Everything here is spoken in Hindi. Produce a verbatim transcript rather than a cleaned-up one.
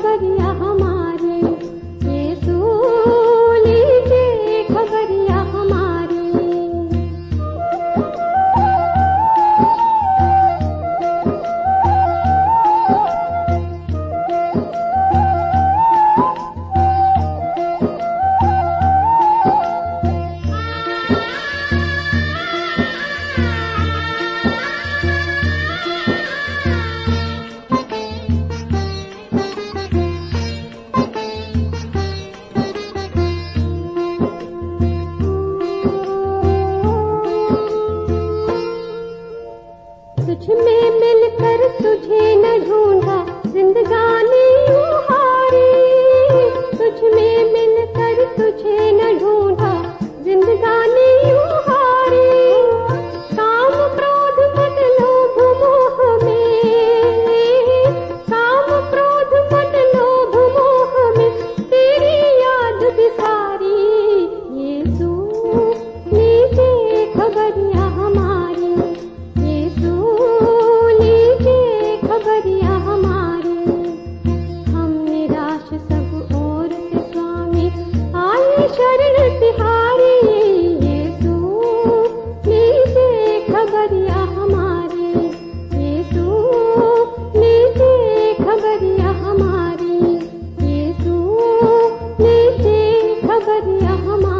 खबरिया हमारी, यीशु लीजिए खबरिया हमारी। तुझ में मिलकर तुझे न ढूंढा जिंदगानी हारी, तुझ में मिलकर तुझे न ढूंढा जिंदगानी हारी। काम क्रोध मत लोभ मोह में, काम क्रोध मत लोभ मोह में, तेरी याद बिसारी। यीशु लीजिए खबरिया हमारी, खबरिया हमारी। हम निराश सब ओर से स्वामी आए शरण तिहारी, यीशु लीजिए खबरिया हमारी, यीशु लीजिए खबरिया हमारी, यीशु लीजिए खबरिया हमारी।